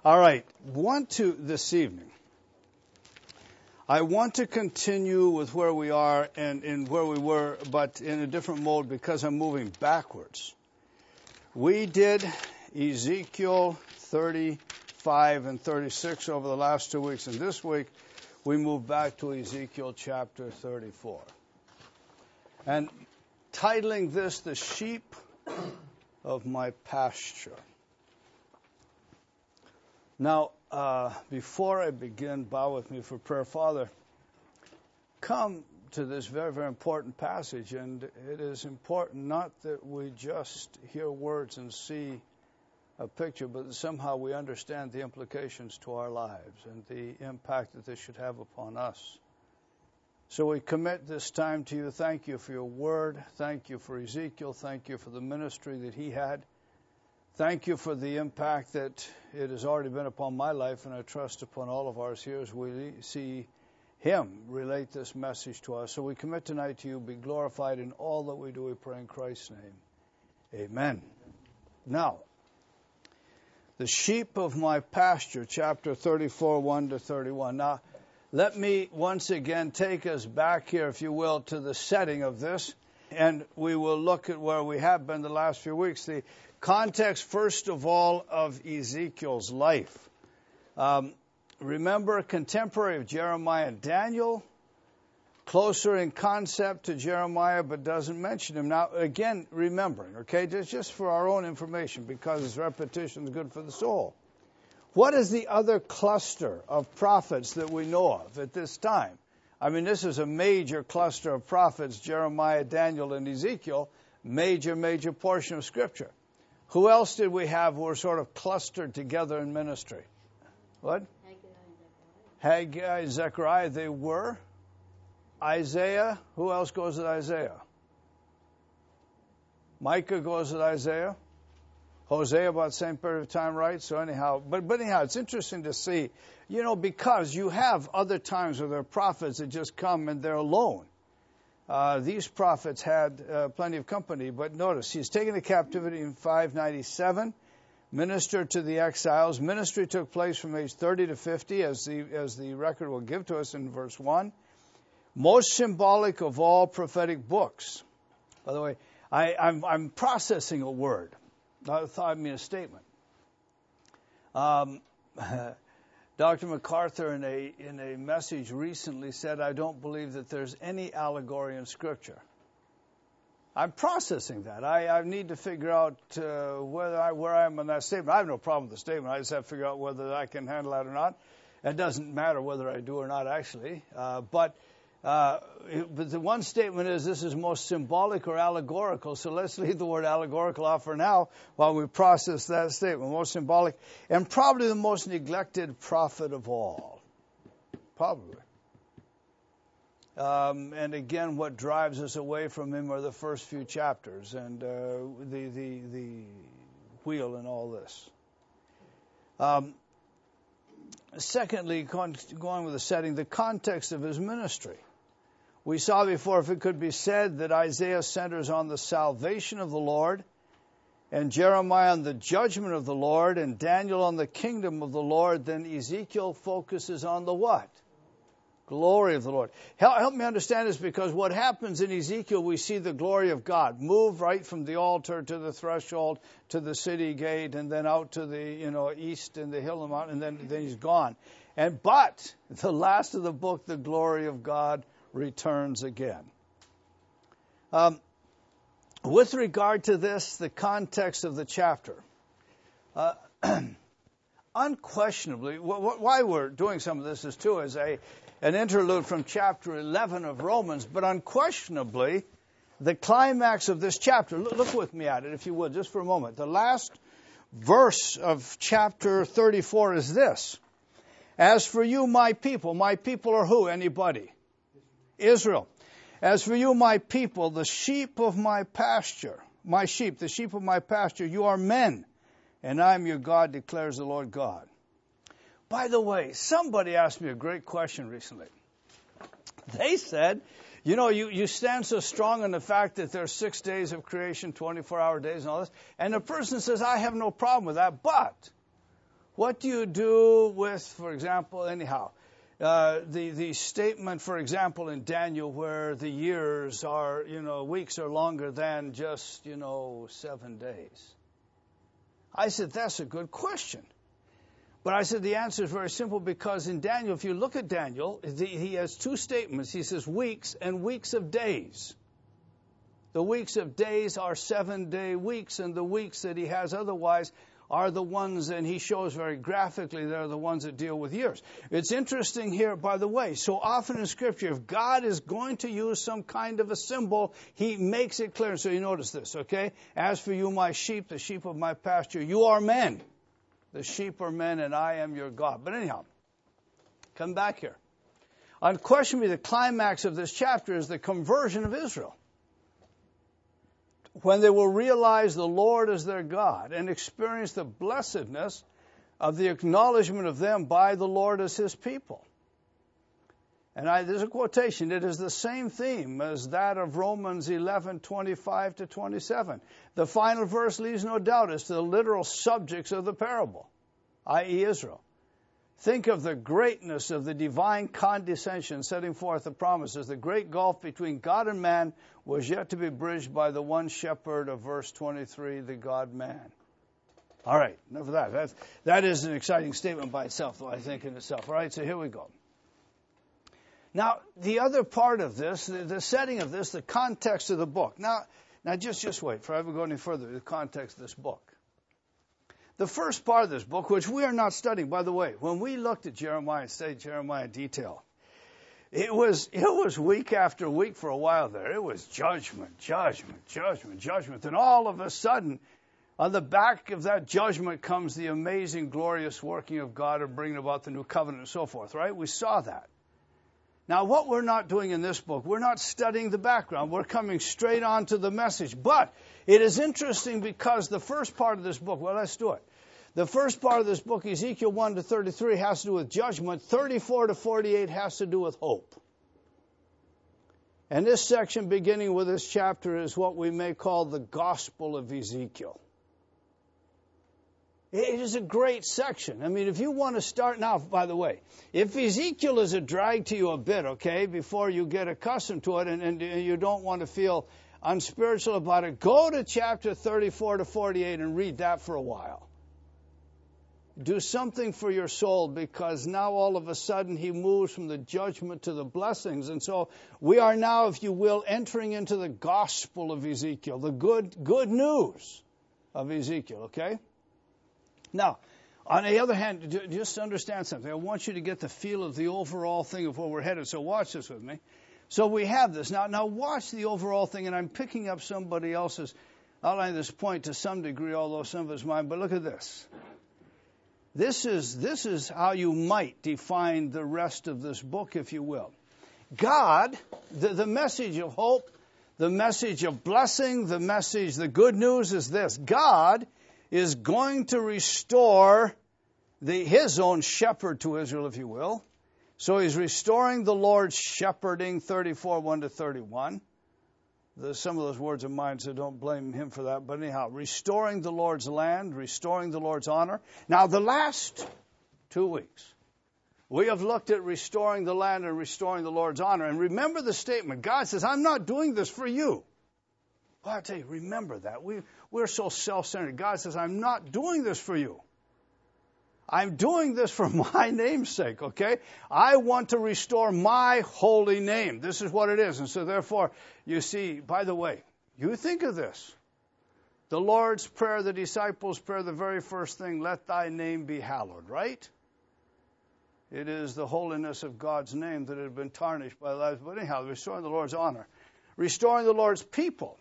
All right, this evening, I want to continue with where we are and where we were, but in a different mode because I'm moving backwards. We did Ezekiel 35 and 36 over the last 2 weeks, and this week we moved back to Ezekiel chapter 34. And titling this, The Sheep of My Pasture. Now, before I begin, bow with me for prayer. Father, come to this very, very important passage, and it is important not that we just hear words and see a picture, but that somehow we understand the implications to our lives and the impact that this should have upon us. So we commit this time to you. Thank you for your word. Thank you for Ezekiel. Thank you for the ministry that he had. Thank you for the impact that it has already been upon my life, and I trust upon all of ours here as we see him relate this message to us. So we commit tonight to you. Be glorified in all that we do, we pray in Christ's name. Amen. Now, the sheep of my pasture, chapter 34, 1 to 31. Now, let me once again take us back here, if you will, to the setting of this, and we will look at where we have been the last few weeks. The context, first of all, of Ezekiel's life. Remember, a contemporary of Jeremiah and Daniel, closer in concept to Jeremiah, but doesn't mention him. Now, again, remembering, okay, just for our own information, because repetition is good for the soul. What is the other cluster of prophets that we know of at this time? I mean, this is a major cluster of prophets, Jeremiah, Daniel, and Ezekiel, major portion of Scripture. Who else did we have who were sort of clustered together in ministry? What? Haggai, Zechariah, they were. Isaiah, who else goes with Isaiah? Micah goes with Isaiah. Hosea about the same period of time, right? So anyhow, but anyhow, it's interesting to see, because you have other times where there are prophets that just come and they're alone. These prophets had plenty of company, but notice, he's taken to captivity in 597, ministered to the exiles. Ministry took place from age 30 to 50, as the record will give to us in verse 1. Most symbolic of all prophetic books. By the way, I'm processing a word. I mean a statement. Dr. MacArthur in a message recently said, I don't believe that there's any allegory in Scripture. I'm processing that. I need to figure out where I am on that statement. I have no problem with the statement. I just have to figure out whether I can handle that or not. It doesn't matter whether I do or not, actually. But the one statement is this is most symbolic or allegorical. So let's leave the word allegorical off for now while we process that statement. Most symbolic and probably the most neglected prophet of all. Probably. And again, what drives us away from him are the first few chapters and the wheel and all this. Secondly, going with the setting, the context of his ministry. We saw before, if it could be said, that Isaiah centers on the salvation of the Lord, and Jeremiah on the judgment of the Lord, and Daniel on the kingdom of the Lord, then Ezekiel focuses on the what? Glory of the Lord. Help me understand this, because what happens in Ezekiel, we see the glory of God move right from the altar to the threshold to the city gate, and then out to the east and the hill and mountain, and then he's gone. But the last of the book, the glory of God returns again. With regard to this, the context of the chapter, unquestionably, why we're doing some of this is too as an interlude from chapter 11 of Romans, but unquestionably, the climax of this chapter, look with me at it if you would, just for a moment. The last verse of chapter 34 is this. As for you, my people are who? Anybody? Israel. As for you, my people, the sheep of my pasture, my sheep, the sheep of my pasture, you are men, and I am your God, declares the Lord God. By the way, somebody asked me a great question recently. They said, you stand so strong on the fact that there are 6 days of creation, 24-hour days and all this, and the person says, I have no problem with that, but What do you do with, for example, anyhow, the statement, for example, in Daniel where the years are, weeks are longer than just, 7 days? I said, that's a good question. But I said the answer is very simple, because in Daniel, if you look at Daniel, he has two statements. He says weeks and weeks of days. The weeks of days are 7-day weeks, and the weeks that he has otherwise are the ones, and he shows very graphically, they're the ones that deal with years. It's interesting here, by the way, so often in Scripture, if God is going to use some kind of a symbol, he makes it clear. So you notice this, okay? As for you, my sheep, the sheep of my pasture, you are men. The sheep are men, and I am your God. But anyhow, come back here. Unquestionably, the climax of this chapter is the conversion of Israel, when they will realize the Lord as their God and experience the blessedness of the acknowledgement of them by the Lord as his people. And there's a quotation. It is the same theme as that of Romans 11:25-27. The final verse leaves no doubt as to the literal subjects of the parable, i.e. Israel. Think of the greatness of the divine condescension setting forth the promises. The great gulf between God and man was yet to be bridged by the one shepherd of verse 23, the God-man. All right, enough of that. That is an exciting statement by itself, though, I think, in itself. All right, so here we go. Now, the other part of this, the setting of this, the context of the book. Now just wait, for I will go any further, the context of this book. The first part of this book, which we are not studying, by the way, when we looked at Jeremiah and studied Jeremiah in detail, it was week after week for a while there. It was judgment, judgment, judgment, judgment. And all of a sudden, on the back of that judgment comes the amazing, glorious working of God of bringing about the new covenant and so forth, right? We saw that. Now, what we're not doing in this book, we're not studying the background. We're coming straight on to the message. But it is interesting because the first part of this book, well, let's do it. The first part of this book, Ezekiel 1-33, has to do with judgment. 34-48 has to do with hope. And this section, beginning with this chapter, is what we may call the Gospel of Ezekiel. It is a great section. I mean, if you want to start now, by the way, if Ezekiel is a drag to you a bit, okay, before you get accustomed to it and you don't want to feel unspiritual about it, go to chapter 34-48 and read that for a while. Do something for your soul, because now all of a sudden he moves from the judgment to the blessings. And so we are now, if you will, entering into the Gospel of Ezekiel, the good news of Ezekiel, okay? Now, on the other hand, just understand something. I want you to get the feel of the overall thing of where we're headed. So watch this with me. So we have this. Now watch the overall thing, and I'm picking up somebody else's outline this point to some degree, although some of it's mine. But look at this. This is how you might define the rest of this book, if you will. God, the message of hope, the message of blessing, the good news is this. God is going to restore his own shepherd to Israel, if you will. So he's restoring the Lord's shepherding, 34:1-31. Some of those words are mine, so don't blame him for that. But anyhow, restoring the Lord's land, restoring the Lord's honor. Now, the last 2 weeks, we have looked at restoring the land and restoring the Lord's honor. And remember the statement. God says, I'm not doing this for you. Well, I tell you, remember that. We're so self-centered. God says, I'm not doing this for you. I'm doing this for my name's sake, okay? I want to restore my holy name. This is what it is. And so therefore, you see, by the way, you think of this. The Lord's Prayer, the disciples' prayer, the very first thing, let thy name be hallowed, right? It is the holiness of God's name that had been tarnished by lives. But anyhow, restoring the Lord's honor. Restoring the Lord's people,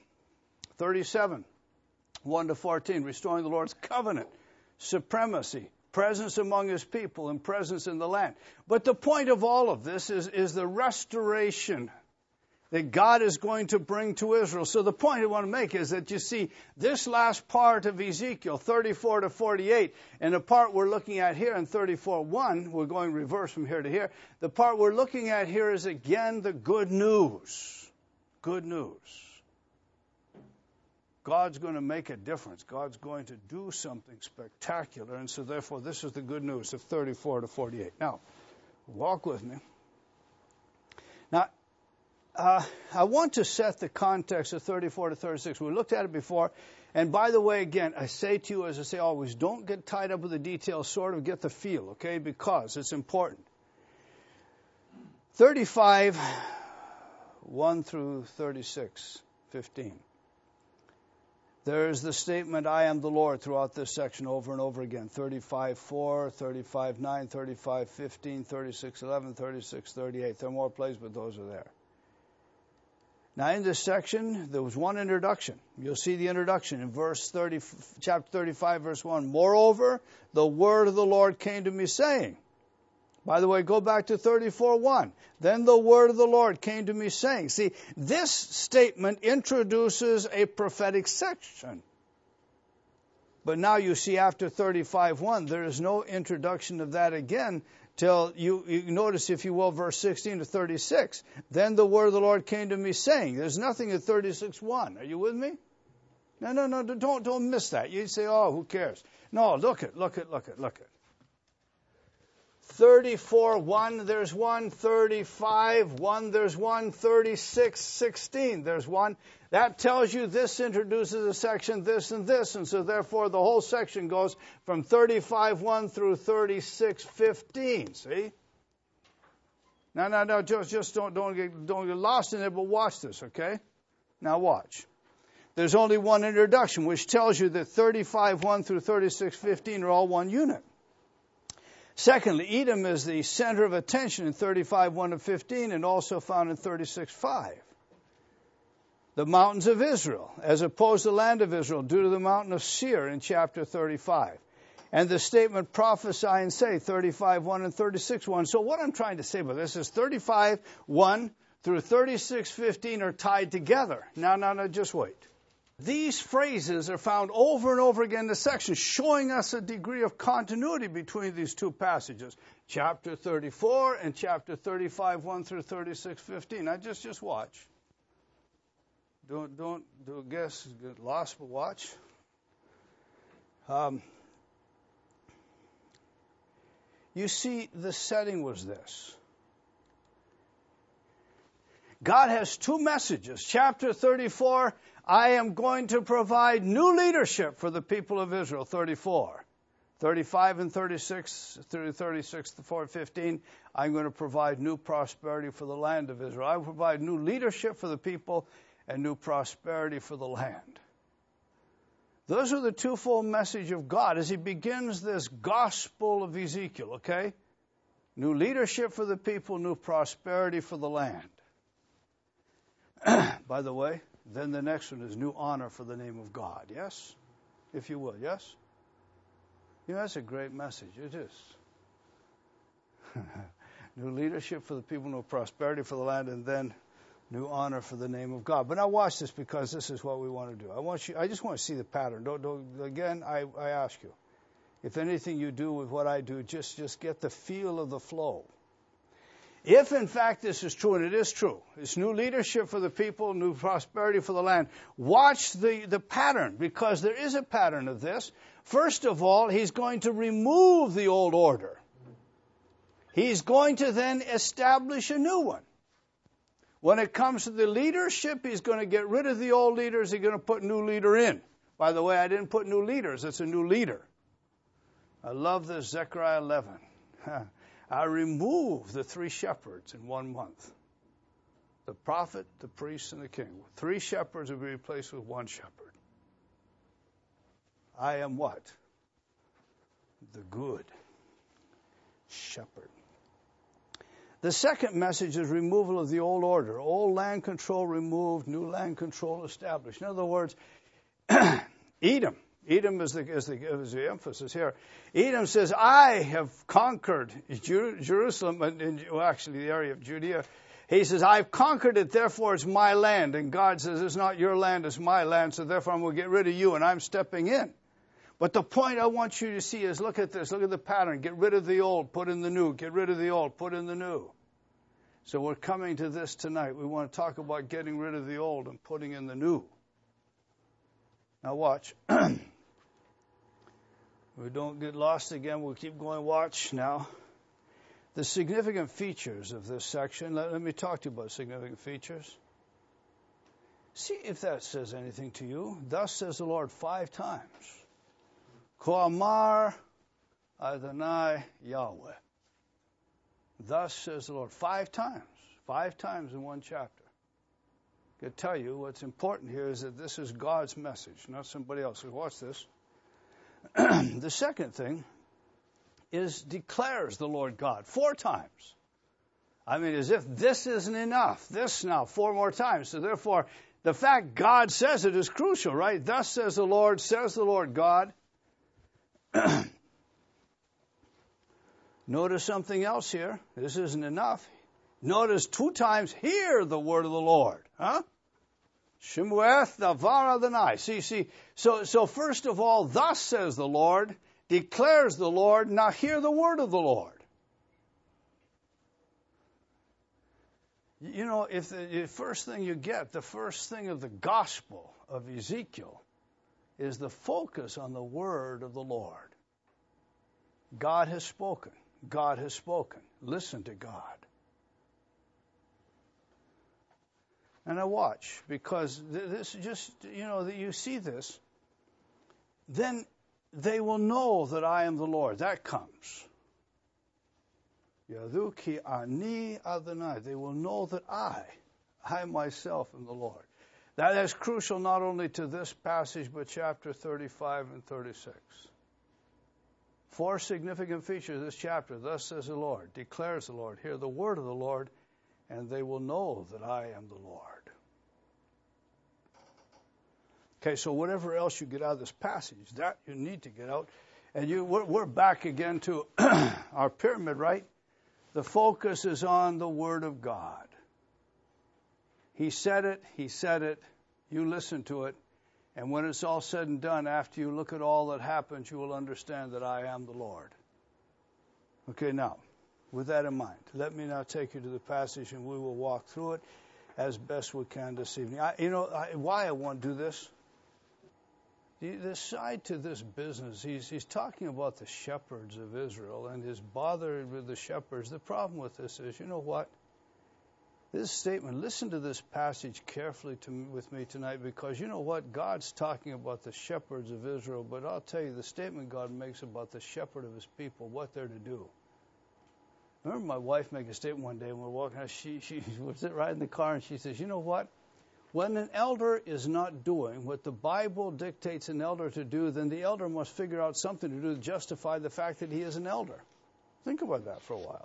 37:1-14. Restoring the Lord's covenant, supremacy, presence among his people, and presence in the land. But the point of all of this is the restoration that God is going to bring to Israel. So the point I want to make is that you see this last part of Ezekiel, 34-48, and the part we're looking at here in 34:1, we're going reverse from here to here. The part we're looking at here is again the good news. Good news. God's going to make a difference. God's going to do something spectacular. And so therefore, this is the good news of 34 to 48. Now, walk with me. Now, I want to set the context of 34 to 36. We looked at it before. And by the way, again, I say to you, as I say always, don't get tied up with the details, sort of get the feel, okay? Because it's important. 35, 1 through 36, 15. There's the statement, I am the Lord, throughout this section over and over again. 35, 4, 35, 9, 35, 15, 36, 11, 36, 38. There are more places, but those are there. Now, in this section, there was one introduction. You'll see the introduction in chapter 35, verse 1. Moreover, the word of the Lord came to me, saying. By the way, go back to 34:1. Then the word of the Lord came to me, saying. See, this statement introduces a prophetic section. But now you see after 35:1, there is no introduction of that again till you notice, if you will, verse 16 to 36. Then the word of the Lord came to me, saying. There's nothing in 36:1. Are you with me? No, don't miss that. You say, oh, who cares? No, look it. 34:1, there's one. 35:1, there's one. 36:16, there's one. That tells you this introduces a section, this and this, and so therefore the whole section goes from 35:1 through 36:15. See? No, just don't get lost in it, but watch this, okay? Now watch. There's only one introduction, which tells you that 35:1 through 36:15 are all one unit. Secondly, Edom is the center of attention in 35:1 to 15 and also found in 36:5. The mountains of Israel, as opposed to the land of Israel, due to the mountain of Seir in chapter 35. And the statement prophesy and say, 35:1 and 36:1. So what I'm trying to say about this is 35:1 through 36:15 are tied together. No, just wait. These phrases are found over and over again in the section, showing us a degree of continuity between these two passages, chapter 34 and chapter 35:1 through 36:15. Now just watch. Don't guess, get lost, but watch. You see, the setting was this. God has two messages. Chapter 34, I am going to provide new leadership for the people of Israel, 34. 35 and 36 through 36 to 4:15, I'm going to provide new prosperity for the land of Israel. I will provide new leadership for the people and new prosperity for the land. Those are the twofold message of God as he begins this gospel of Ezekiel, okay? New leadership for the people, new prosperity for the land. By the way, then the next one is new honor for the name of God, yes? If you will, yes? You know, that's a great message. It is. New leadership for the people, new prosperity for the land, and then new honor for the name of God. But now watch this, because this is what we want to do. I just want to see the pattern. Again, I ask you, if anything you do with what I do, just get the feel of the flow. If, in fact, this is true, and it is true, it's new leadership for the people, new prosperity for the land, watch the pattern, because there is a pattern of this. First of all, he's going to remove the old order. He's going to then establish a new one. When it comes to the leadership, he's going to get rid of the old leaders. He's going to put new leader in. By the way, I didn't put new leaders. It's a new leader. I love this, Zechariah 11. I removed the 3 shepherds in 1 month. The prophet, the priest, and the king. 3 shepherds will be replaced with 1 shepherd. I am what? The good shepherd. The second message is removal of the old order. Old land control removed, new land control established. In other words, Edom is the emphasis here. Edom says, I have conquered Jerusalem, actually the area of Judea. He says, I've conquered it, therefore it's my land. And God says, it's not your land, it's my land, so therefore I'm going to get rid of you, and I'm stepping in. But the point I want you to see is, look at this, look at the pattern. Get rid of the old, put in the new. Get rid of the old, put in the new. So we're coming to this tonight. We want to talk about getting rid of the old and putting in the new. Now watch. We don't get lost again. We'll keep going. Watch now. The significant features of this section. Let me talk to you about significant features. See if that says anything to you. Thus says the Lord 5 times. כה אמר Adonai Yahweh. Thus says the Lord. 5 times. 5 times in one chapter. I can tell you what's important here is that this is God's message, not somebody else's. Watch this. The second thing is declares the Lord God 4 times. I mean, as if this isn't enough. This now 4 more times. So therefore, the fact God says it is crucial, right? Thus says the Lord God. Notice something else here. This isn't enough. Notice 2 times, hear the word of the Lord. Huh? Shemueth davar Adonai. See. So first of all, thus says the Lord, declares the Lord. Now hear the word of the Lord. You know, if the first thing you get, the first thing of the gospel of Ezekiel is the focus on the word of the Lord. God has spoken. God has spoken. Listen to God. And I watch, because this just, you see this, then they will know that I am the Lord. That comes. Yadu ki ani Adonai. They will know that I myself am the Lord. That is crucial not only to this passage, but chapter 35 and 36. 4 significant features of this chapter. Thus says the Lord, declares the Lord, hear the word of the Lord, and they will know that I am the Lord. Okay, so whatever else you get out of this passage, that you need to get out. And we're back again to our pyramid, right? The focus is on the Word of God. He said it, you listen to it, and when it's all said and done, after you look at all that happens, you will understand that I am the Lord. Okay, now, with that in mind, let me now take you to the passage, and we will walk through it as best we can this evening. Why I want to do this? The side to this business, he's talking about the shepherds of Israel and is bothered with the shepherds. The problem with this is, you know what? This statement, listen to this passage carefully with me tonight, because you know what? God's talking about the shepherds of Israel, but I'll tell you the statement God makes about the shepherd of his people, what they're to do. I remember my wife making a statement one day when we were walking out. She was sitting right in the car, and she says, you know what? When an elder is not doing what the Bible dictates an elder to do, then the elder must figure out something to do to justify the fact that he is an elder. Think about that for a while.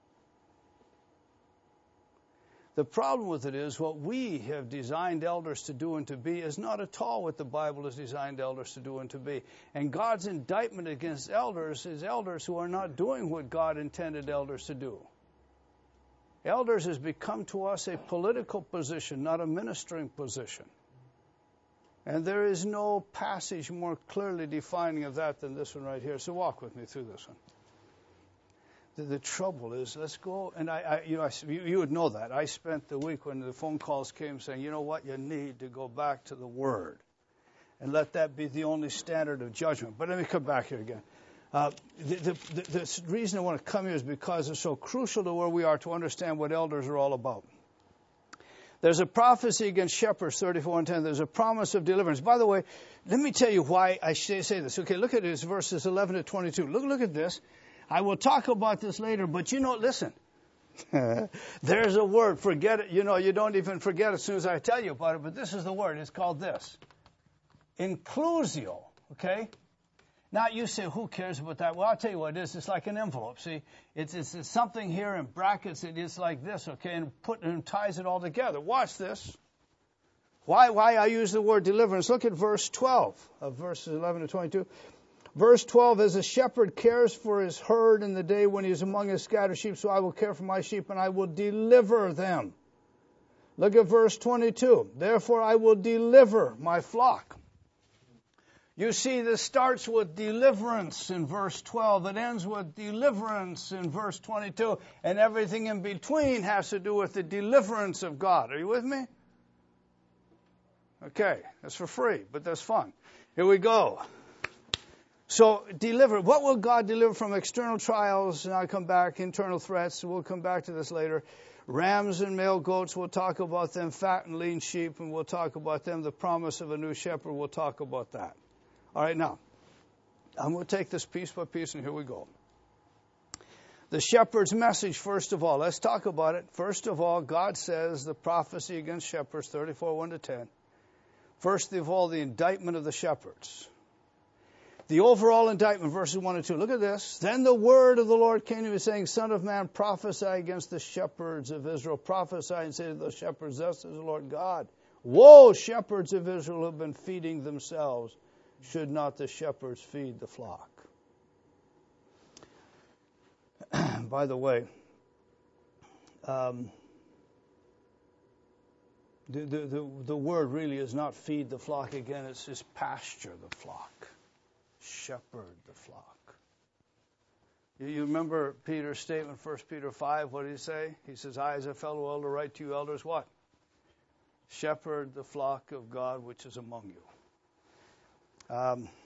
The problem with it is what we have designed elders to do and to be is not at all what the Bible has designed elders to do and to be. And God's indictment against elders is elders who are not doing what God intended elders to do. Elders has become to us a political position, not a ministering position. And there is no passage more clearly defining of that than this one right here. So walk with me through this one. The trouble is, let's go, and you would know that. I spent the week when the phone calls came saying, you know what, you need to go back to the Word. And let that be the only standard of judgment. But let me come back here again. The reason I want to come here is because it's so crucial to where we are to understand what elders are all about. There's a prophecy against shepherds, 34:10. There's a promise of deliverance. By the way, let me tell you why I say this. Okay, look at this, verses 11 to 22. Look at this. I will talk about this later, but listen. There's a word. Forget it. You don't even forget as soon as I tell you about it, but this is the word. It's called this. Inclusio. Okay? Now, you say, who cares about that? Well, I'll tell you what it is. It's like an envelope. See, it's something here in brackets. It is like this, okay, and ties it all together. Watch this. Why I use the word deliverance? Look at verse 12 of verses 11 to 22. Verse 12, as a shepherd cares for his herd in the day when he is among his scattered sheep, so I will care for my sheep, and I will deliver them. Look at verse 22. Therefore I will deliver my flock. You see, this starts with deliverance in verse 12. It ends with deliverance in verse 22. And everything in between has to do with the deliverance of God. Are you with me? Okay, that's for free, but that's fun. Here we go. So deliver. What will God deliver from external trials? And I'll come back. Internal threats. We'll come back to this later. Rams and male goats, we'll talk about them. Fat and lean sheep, and we'll talk about them. The promise of a new shepherd, we'll talk about that. All right, now, I'm going to take this piece by piece, and here we go. The shepherd's message, first of all. Let's talk about it. First of all, God says the prophecy against shepherds, 34, 1-10. First of all, the indictment of the shepherds. The overall indictment, verses 1 and 2. Look at this. Then the word of the Lord came to me, saying, Son of man, prophesy against the shepherds of Israel. Prophesy and say to those shepherds, Thus says the Lord God. Woe, shepherds of Israel who have been feeding themselves. Should not the shepherds feed the flock? By the way, the word really is not feed the flock again. It's just pasture the flock. Shepherd the flock. You remember Peter's statement, 1 Peter 5, what did he say? He says, I as a fellow elder write to you elders, what? Shepherd the flock of God which is among you.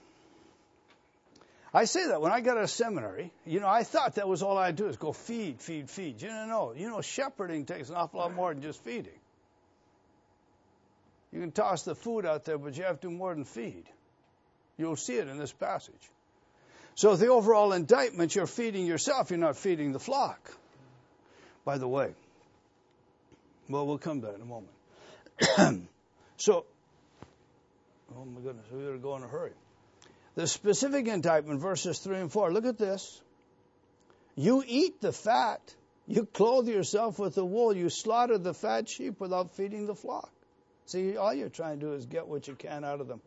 I say that when I got out of seminary, I thought that was all I'd do is go feed. Shepherding takes an awful lot more than just feeding. You can toss the food out there, but you have to do more than feed. You'll see it in this passage. So the overall indictment, you're feeding yourself, you're not feeding the flock. By the way, well, we'll come to that in a moment. So, oh my goodness, we better go in a hurry. The specific indictment, verses 3 and 4, look at this. You eat the fat, you clothe yourself with the wool, you slaughter the fat sheep without feeding the flock. See, all you're trying to do is get what you can out of them.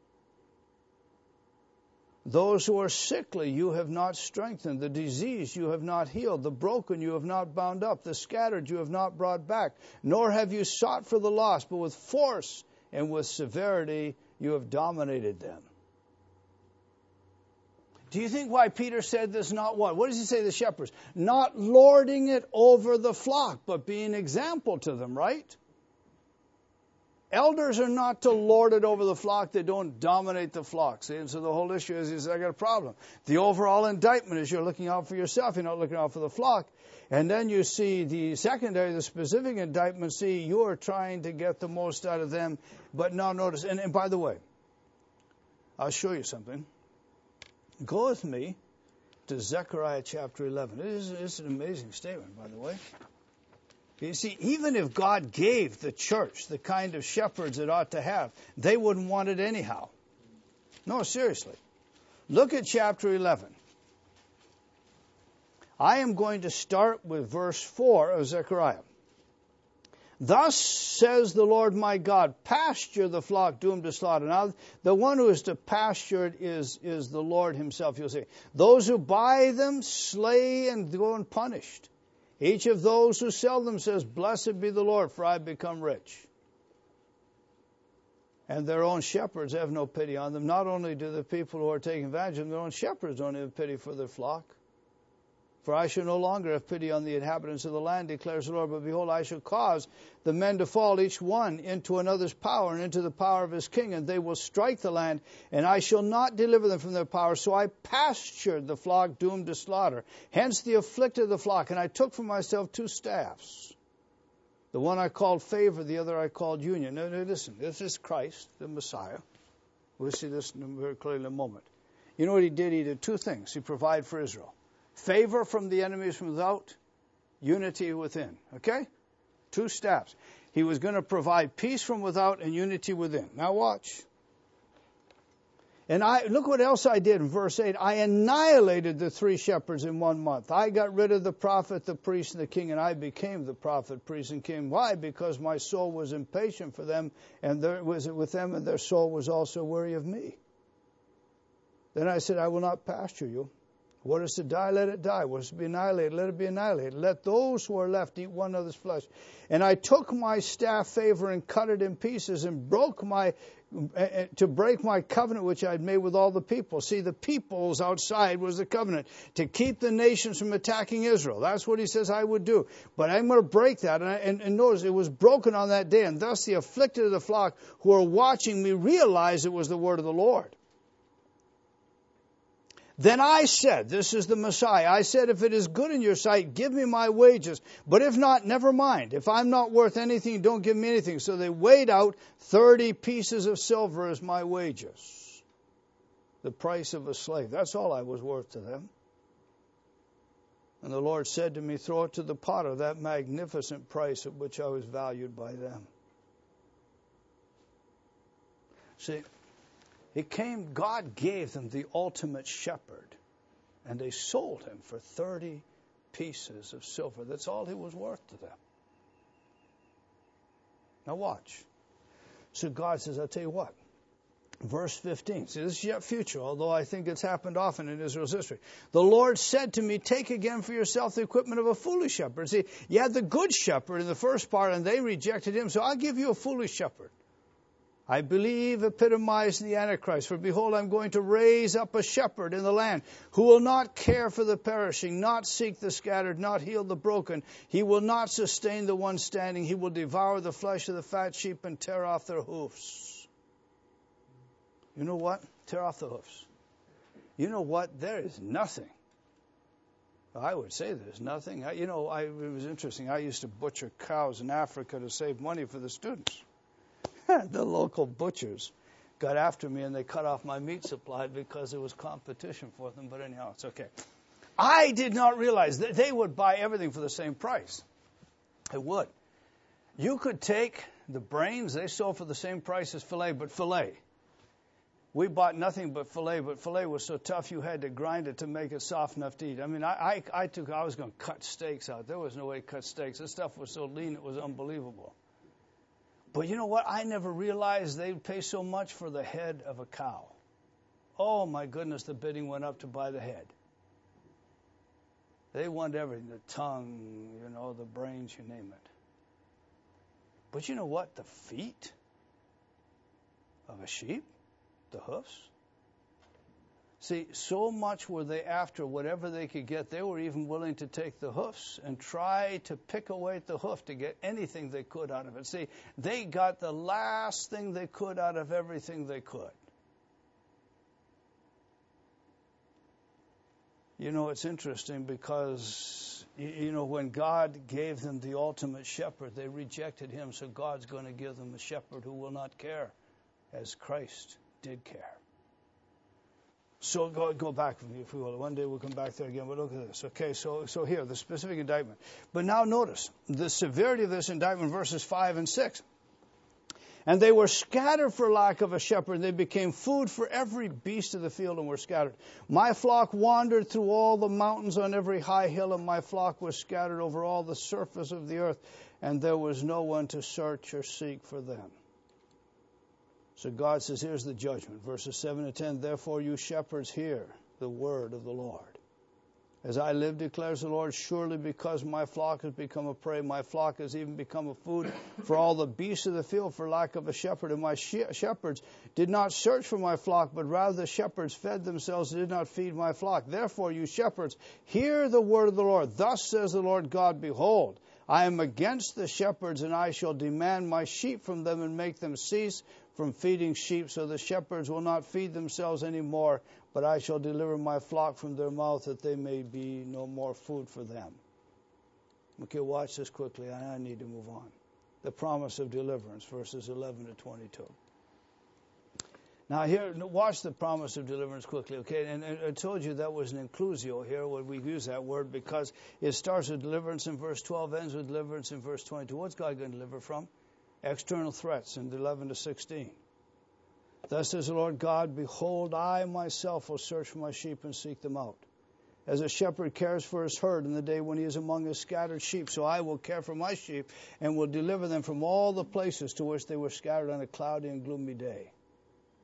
Those who are sickly you have not strengthened, the diseased you have not healed, the broken you have not bound up, the scattered you have not brought back, nor have you sought for the lost, but with force and with severity you have dominated them. Do you think why Peter said this? Not what? What does he say to the shepherds? Not lording it over the flock, but being an example to them, right? Elders are not to lord it over the flock. They don't dominate the flock. See? And so the whole issue is I got a problem. The overall indictment is you're looking out for yourself. You're not looking out for the flock. And then you see the secondary, the specific indictment. See, you're trying to get the most out of them. But now notice, and by the way, I'll show you something. Go with me to Zechariah chapter 11. It's an amazing statement, by the way. You see, even if God gave the church the kind of shepherds it ought to have, they wouldn't want it anyhow. No, seriously. Look at chapter 11. I am going to start with verse 4 of Zechariah. Thus says the Lord my God, pasture the flock doomed to slaughter. Now, the one who is to pasture it is the Lord himself, you'll see. Those who buy them slay and go unpunished. Each of those who sell them says, Blessed be the Lord, for I have become rich. And their own shepherds have no pity on them. Not only do the people who are taking advantage of them, their own shepherds don't have pity for their flock. For I shall no longer have pity on the inhabitants of the land, declares the Lord. But behold, I shall cause the men to fall, each one into another's power, and into the power of his king, and they will strike the land, and I shall not deliver them from their power. So I pastured the flock doomed to slaughter, hence the afflicted of the flock. And I took for myself 2 staffs. The one I called favor, the other I called union. Now listen, this is Christ, the Messiah. We'll see this very clearly in a moment. You know what he did? He did 2 things. He provided for Israel. Favor from the enemies from without, unity within. Okay? 2 staffs. He was going to provide peace from without and unity within. Now watch. And look what else I did in verse 8. I annihilated the 3 shepherds in 1 month. I got rid of the prophet, the priest, and the king, and I became the prophet, priest, and king. Why? Because my soul was impatient for them, and there was with them, and their soul was also weary of me. Then I said, I will not pasture you. What is to die, let it die. What is to be annihilated, let it be annihilated. Let those who are left eat one another's flesh. And I took my staff favor and cut it in pieces and to break my covenant which I had made with all the people. See, the peoples outside was the covenant, to keep the nations from attacking Israel. That's what he says I would do. But I'm going to break that. And notice, it was broken on that day. And thus the afflicted of the flock who are watching me realized it was the word of the Lord. Then I said, this is the Messiah, I said, if it is good in your sight, give me my wages. But if not, never mind. If I'm not worth anything, don't give me anything. So they weighed out 30 pieces of silver as my wages. The price of a slave. That's all I was worth to them. And the Lord said to me, throw it to the potter, that magnificent price at which I was valued by them. See, God gave them the ultimate shepherd, and they sold him for 30 pieces of silver. That's all he was worth to them. Now watch. So God says, I'll tell you what. Verse 15. See, this is yet future, although I think it's happened often in Israel's history. The Lord said to me, take again for yourself the equipment of a foolish shepherd. See, you had the good shepherd in the first part, and they rejected him, so I'll give you a foolish shepherd. I believe epitomized the Antichrist. For behold, I'm going to raise up a shepherd in the land who will not care for the perishing, not seek the scattered, not heal the broken. He will not sustain the one standing. He will devour the flesh of the fat sheep and tear off their hoofs. You know what? Tear off the hoofs. You know what? There is nothing. I would say there's nothing. It was interesting. I used to butcher cows in Africa to save money for the students. The local butchers got after me and they cut off my meat supply because there was competition for them. But anyhow, it's okay. I did not realize that they would buy everything for the same price. They would. You could take the brains, they sold for the same price as filet, but filet. We bought nothing but filet was so tough you had to grind it to make it soft enough to eat. I mean, I was going to cut steaks out. There was no way to cut steaks. This stuff was so lean, it was unbelievable. But you know what? I never realized they'd pay so much for the head of a cow. Oh, my goodness, the bidding went up to buy the head. They want everything, the tongue, the brains, you name it. But you know what? The feet of a sheep, the hoofs. See, so much were they after whatever they could get, they were even willing to take the hoofs and try to pick away at the hoof to get anything they could out of it. See, they got the last thing they could out of everything they could. It's interesting because, when God gave them the ultimate shepherd, they rejected him, so God's going to give them a shepherd who will not care as Christ did care. So go back with me, if we will. One day we'll come back there again. But look at this. Okay, so here, the specific indictment. But now notice the severity of this indictment, verses 5 and 6. And they were scattered for lack of a shepherd. They became food for every beast of the field and were scattered. My flock wandered through all the mountains on every high hill, and my flock was scattered over all the surface of the earth, and there was no one to search or seek for them. So God says, here's the judgment. Verses 7 to 10, therefore you shepherds hear the word of the Lord. As I live, declares the Lord, surely because my flock has become a prey, my flock has even become a food for all the beasts of the field for lack of a shepherd. And my shepherds did not search for my flock, but rather the shepherds fed themselves and did not feed my flock. Therefore you shepherds, hear the word of the Lord. Thus says the Lord God, behold, I am against the shepherds, and I shall demand my sheep from them and make them cease from feeding sheep, so the shepherds will not feed themselves any more, but I shall deliver my flock from their mouth, that they may be no more food for them. Okay, watch this quickly. I need to move on. The promise of deliverance, verses 11 to 22. Now here, watch the promise of deliverance quickly, okay? And I told you that was an inclusio here, when we use that word, because it starts with deliverance in verse 12, ends with deliverance in verse 22. What's God going to deliver from? External threats in 11 to 16. Thus says the Lord God, behold, I myself will search for my sheep and seek them out. As a shepherd cares for his herd in the day when he is among his scattered sheep, so I will care for my sheep and will deliver them from all the places to which they were scattered on a cloudy and gloomy day.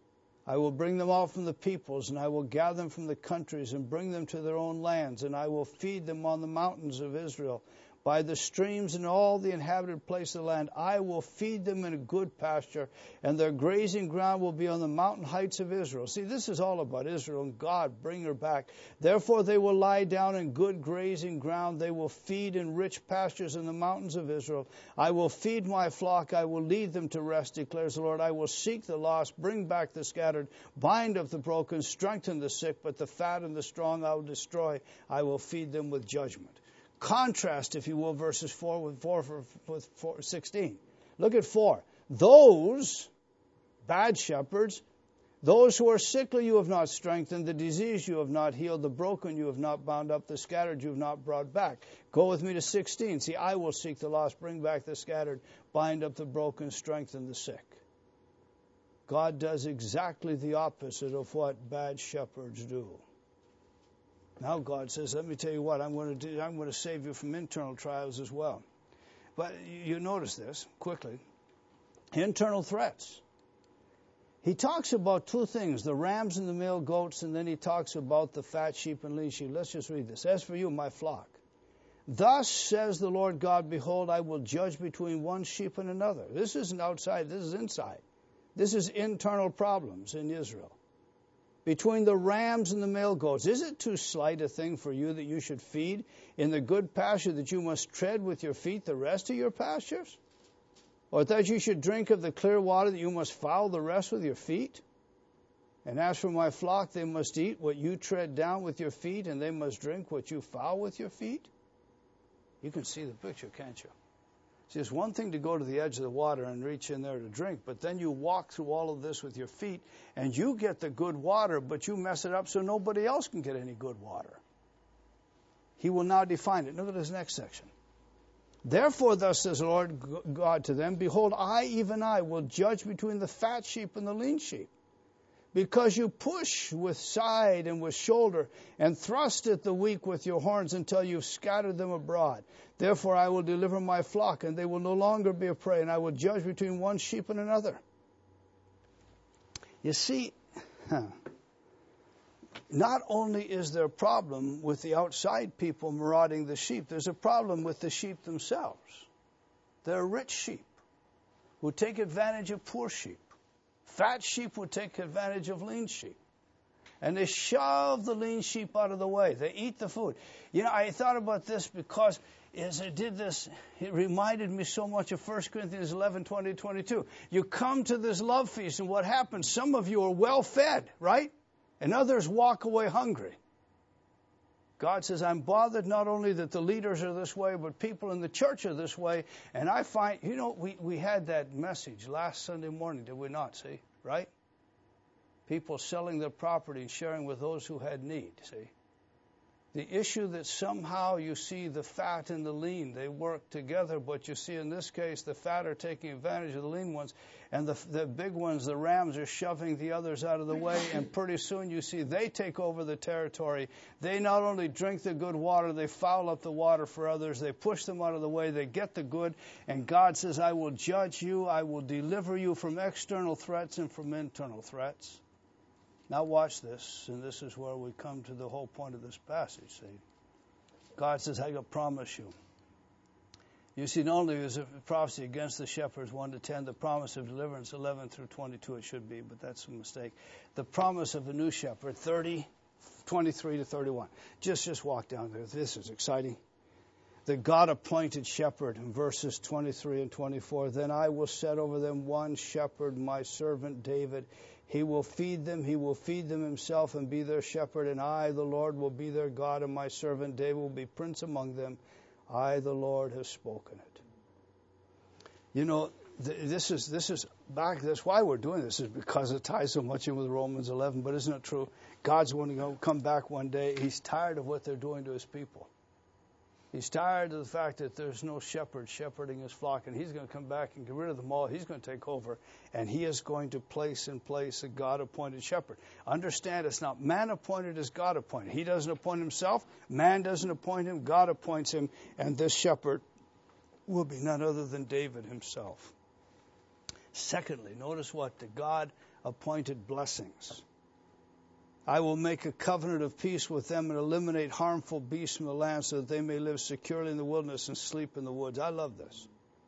I will bring them out from the peoples, and I will gather them from the countries and bring them to their own lands, and I will feed them on the mountains of Israel, by the streams and all the inhabited place of the land. I will feed them in a good pasture, and their grazing ground will be on the mountain heights of Israel. See, this is all about Israel and God, bring her back. Therefore they will lie down in good grazing ground. They will feed in rich pastures in the mountains of Israel. I will feed my flock. I will lead them to rest, declares the Lord. I will seek the lost, bring back the scattered, bind up the broken, strengthen the sick, but the fat and the strong I will destroy. I will feed them with judgment. Contrast, if you will, verses 4 with 16. Look at 4. Those bad shepherds, those who are sickly you have not strengthened, the diseased you have not healed, the broken you have not bound up, the scattered you have not brought back. Go with me to 16. See, I will seek the lost, bring back the scattered, bind up the broken, strengthen the sick. God does exactly the opposite of what bad shepherds do. Now God says, let me tell you what I'm going to do. I'm going to save you from internal trials as well. But you notice this quickly. Internal threats. He talks about two things, the rams and the male goats, and then he talks about the fat sheep and lean sheep. Let's just read this. As for you, my flock, thus says the Lord God, behold, I will judge between one sheep and another. This isn't outside, this is inside. This is internal problems in Israel. Between the rams and the male goats. Is it too slight a thing for you that you should feed in the good pasture, that you must tread with your feet the rest of your pastures? Or that you should drink of the clear water, that you must foul the rest with your feet? And as for my flock, they must eat what you tread down with your feet, and they must drink what you foul with your feet? You can see the picture, can't you? See, it's one thing to go to the edge of the water and reach in there to drink, but then you walk through all of this with your feet, and you get the good water, but you mess it up so nobody else can get any good water. He will now define it. Look at this next section. Therefore, thus says the Lord God to them, behold, I, even I, will judge between the fat sheep and the lean sheep. Because you push with side and with shoulder, and thrust at the weak with your horns until you've scattered them abroad. Therefore I will deliver my flock, and they will no longer be a prey, and I will judge between one sheep and another. You see, not only is there a problem with the outside people marauding the sheep, there's a problem with the sheep themselves. They're rich sheep who take advantage of poor sheep. Fat sheep would take advantage of lean sheep. And they shove the lean sheep out of the way. They eat the food. You know, I thought about this because as I did this, it reminded me so much of 1 Corinthians 11, 20, 22. You come to this love feast, and what happens? Some of you are well fed, right? And others walk away hungry. God says, I'm bothered not only that the leaders are this way, but people in the church are this way. And I find, you know, we had that message last Sunday morning, did we not, see? Right? People selling their property and sharing with those who had need, see? The issue that somehow you see the fat and the lean, they work together, but you see in this case the fat are taking advantage of the lean ones, and the big ones, the rams, are shoving the others out of the way, and pretty soon you see they take over the territory. They not only drink the good water, they foul up the water for others, they push them out of the way, they get the good, and God says, I will judge you, I will deliver you from external threats and from internal threats. Now watch this, and this is where we come to the whole point of this passage. See, God says, I promise you. You see, not only is it a prophecy against the shepherds, 1 to 10, the promise of deliverance, 11 through 22 it should be, but that's a mistake. The promise of a new shepherd, 23 to 31. Just walk down there. This is exciting. The God-appointed shepherd in verses 23 and 24. Then I will set over them one shepherd, my servant David. He will feed them himself and be their shepherd, and I, the Lord, will be their God, and my servant David will be prince among them. I, the Lord, have spoken it. You know, this is back. That's why we're doing this, is because it ties so much in with Romans 11. But isn't it true? God's going to come back one day. He's tired of what they're doing to his people. He's tired of the fact that there's no shepherd shepherding his flock, and he's going to come back and get rid of them all. He's going to take over, and he is going to place in place a God-appointed shepherd. Understand, it's not man-appointed, it's God-appointed. He doesn't appoint himself. Man doesn't appoint him. God appoints him, and this shepherd will be none other than David himself. Secondly, notice what the God appointed blessings. I will make a covenant of peace with them and eliminate harmful beasts from the land so that they may live securely in the wilderness and sleep in the woods. I love this.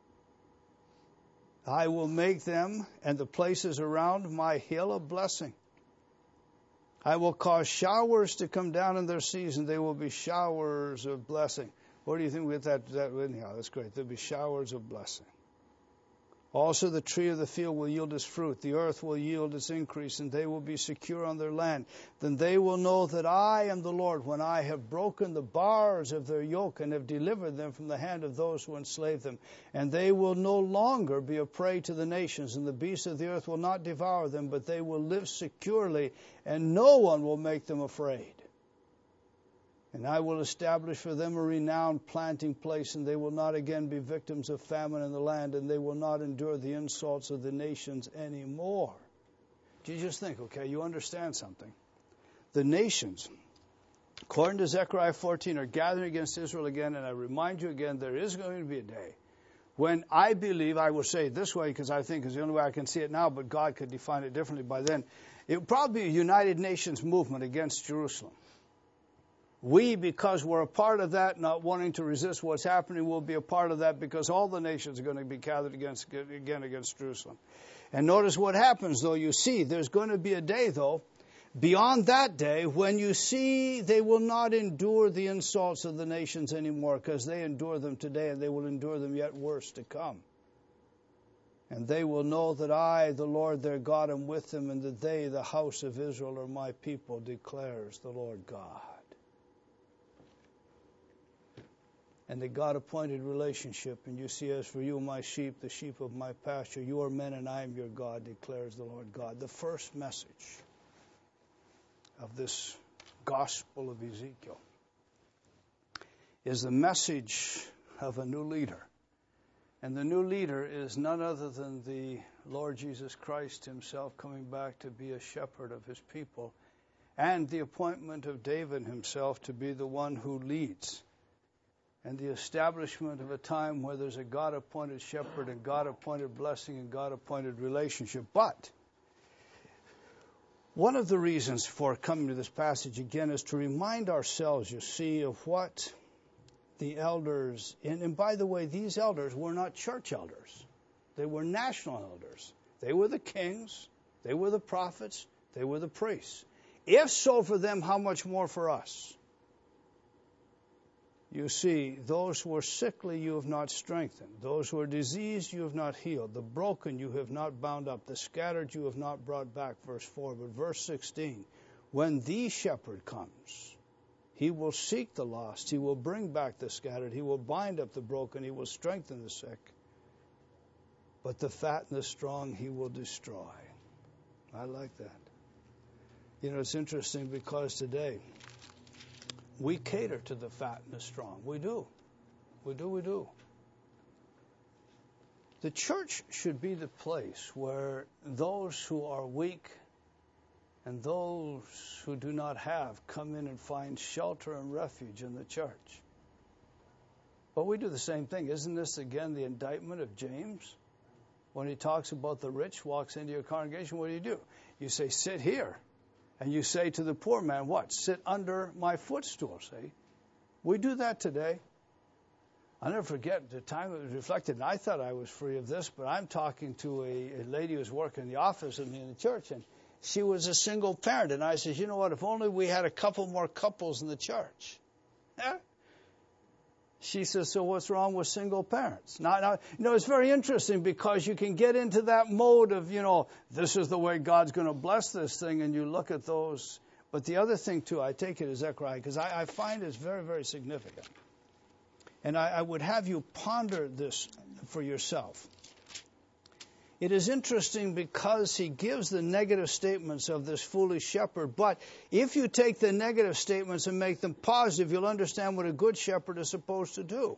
I will make them and the places around my hill a blessing. I will cause showers to come down in their season. They will be showers of blessing. Where do you think we get that anyhow? That's great. There'll be showers of blessing. Also the tree of the field will yield its fruit. The earth will yield its increase, and they will be secure on their land. Then they will know that I am the Lord, when I have broken the bars of their yoke and have delivered them from the hand of those who enslave them. And they will no longer be a prey to the nations, and the beasts of the earth will not devour them, but they will live securely, and no one will make them afraid. And I will establish for them a renowned planting place, and they will not again be victims of famine in the land, and they will not endure the insults of the nations anymore. Do you just think, okay, you understand something? The nations, according to Zechariah 14, are gathering against Israel again, and I remind you again, there is going to be a day when I believe, I will say it this way because I think it's the only way I can see it now, but God could define it differently by then. It will probably be a United Nations movement against Jerusalem. We, because we're a part of that, not wanting to resist what's happening, will be a part of that because all the nations are going to be gathered against Jerusalem. And notice what happens, though. You see, there's going to be a day, though, beyond that day, when you see they will not endure the insults of the nations anymore because they endure them today and they will endure them yet worse to come. And they will know that I, the Lord their God, am with them, and that they, the house of Israel, are my people, declares the Lord God. And the God-appointed relationship. And you see, as for you, my sheep, the sheep of my pasture, you are men and I am your God, declares the Lord God. The first message of this gospel of Ezekiel is the message of a new leader. And the new leader is none other than the Lord Jesus Christ himself coming back to be a shepherd of his people, and the appointment of David himself to be the one who leads, and the establishment of a time where there's a God-appointed shepherd and God-appointed blessing and God-appointed relationship. But one of the reasons for coming to this passage again is to remind ourselves, you see, of what the elders, and by the way, these elders were not church elders. They were national elders. They were the kings, they were the prophets, they were the priests. If so for them, how much more for us? You see, those who are sickly you have not strengthened. Those who are diseased you have not healed. The broken you have not bound up. The scattered you have not brought back. Verse 4. But verse 16. When the shepherd comes, he will seek the lost. He will bring back the scattered. He will bind up the broken. He will strengthen the sick. But the fat and the strong he will destroy. I like that. You know, it's interesting because today we cater to the fat and the strong. We do. We do. The church should be the place where those who are weak and those who do not have come in and find shelter and refuge in the church. But we do the same thing. Isn't this, again, the indictment of James? When he talks about the rich walks into your congregation, what do? You say, sit here. And you say to the poor man, what? Sit under my footstool, see? We do that today. I'll never forget the time it was reflected, and I thought I was free of this, but I'm talking to a lady who was working in the office with me in the church, and she was a single parent. And I said, you know what, if only we had a couple more couples in the church. Yeah? She says, so what's wrong with single parents? Now, it's very interesting because you can get into that mode of, this is the way God's going to bless this thing, and you look at those. But the other thing, too, I take it as Zechariah, because I find it's very, very significant. And I would have you ponder this for yourself. It is interesting because he gives the negative statements of this foolish shepherd. But if you take the negative statements and make them positive, you'll understand what a good shepherd is supposed to do.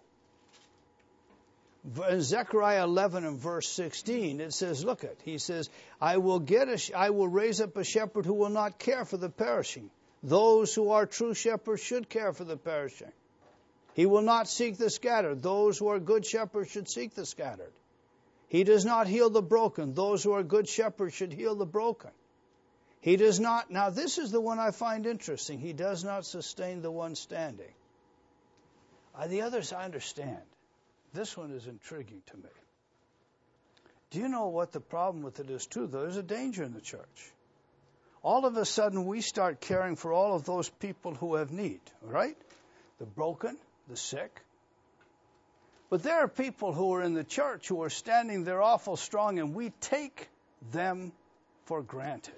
In Zechariah 11 and verse 16, it says, he says, I will raise up a shepherd who will not care for the perishing. Those who are true shepherds should care for the perishing. He will not seek the scattered. Those who are good shepherds should seek the scattered. He does not heal the broken. Those who are good shepherds should heal the broken. He does not, now this is the one I find interesting. He does not sustain the one standing. The others I understand. This one is intriguing to me. Do you know what the problem with it is too? There's a danger in the church. All of a sudden we start caring for all of those people who have need, right? The broken, the sick. But there are people who are in the church who are standing there awful strong, and we take them for granted.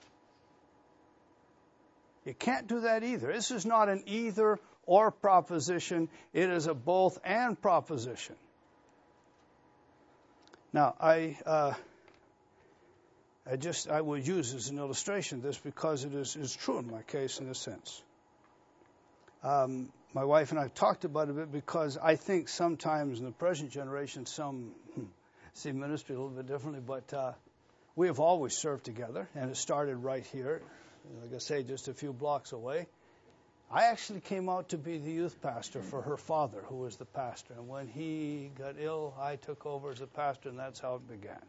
You can't do that either. This is not an either or proposition. It is a both and proposition. Now, I would use as an illustration this because it is true in my case in a sense. My wife and I have talked about it a bit because I think sometimes in the present generation some see ministry a little bit differently, but we have always served together, and it started right here, like I say, just a few blocks away. I actually came out to be the youth pastor for her father, who was the pastor. And when he got ill, I took over as a pastor, and that's how it began.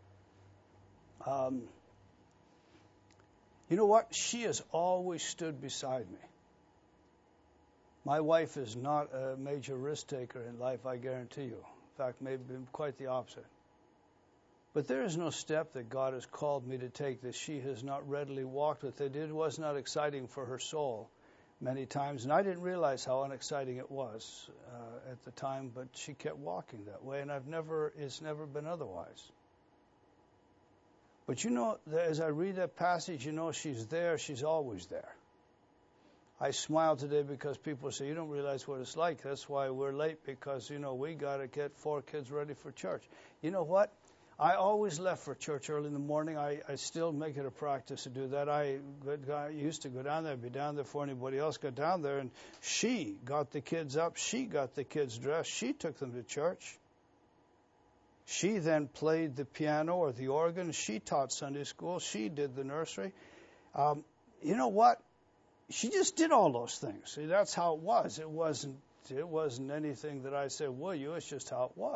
You know what? She has always stood beside me. My wife is not a major risk taker in life, I guarantee you. In fact, maybe quite the opposite. But there is no step that God has called me to take that she has not readily walked with. It was not exciting for her soul many times, and I didn't realize how unexciting it was at the time, but she kept walking that way, and it's never been otherwise. But you know, as I read that passage, you know she's there, she's always there. I smile today because people say, you don't realize what it's like. That's why we're late, because, you know, we got to get 4 kids ready for church. You know what? I always left for church early in the morning. I still make it a practice to do that. I used to go down there, be down there before anybody else got down there, and she got the kids up. She got the kids dressed. She took them to church. She then played the piano or the organ. She taught Sunday school. She did the nursery. You know what? She just did all those things. See, that's how it was. It wasn't anything that I said, will you? It's just how it was.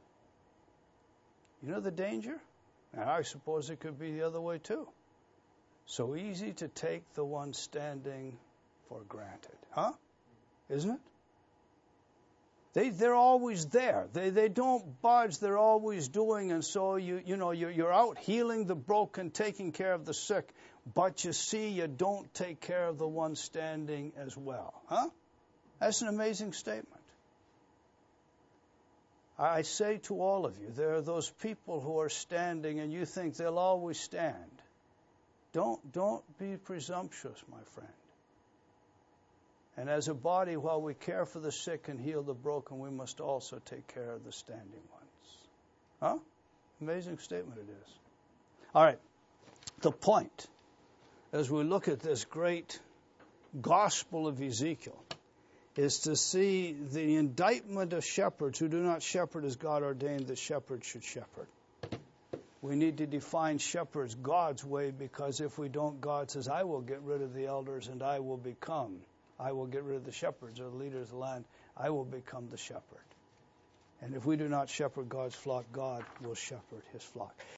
You know the danger? And I suppose it could be the other way too. So easy to take the one standing for granted. Huh? Isn't it? They're always there. They don't budge. They're always doing. And so you're out healing the broken, taking care of the sick. But you see, you don't take care of the one standing as well. Huh? That's an amazing statement. I say to all of you, there are those people who are standing and you think they'll always stand. Don't be presumptuous, my friend. And as a body, while we care for the sick and heal the broken, we must also take care of the standing ones. Huh? Amazing statement it is. All right. The point, as we look at this great gospel of Ezekiel, is to see the indictment of shepherds who do not shepherd as God ordained that shepherds should shepherd. We need to define shepherds God's way, because if we don't, God says, I will get rid of the elders and I will get rid of the shepherds or the leaders of the land. I will become the shepherd. And if we do not shepherd God's flock, God will shepherd his flock.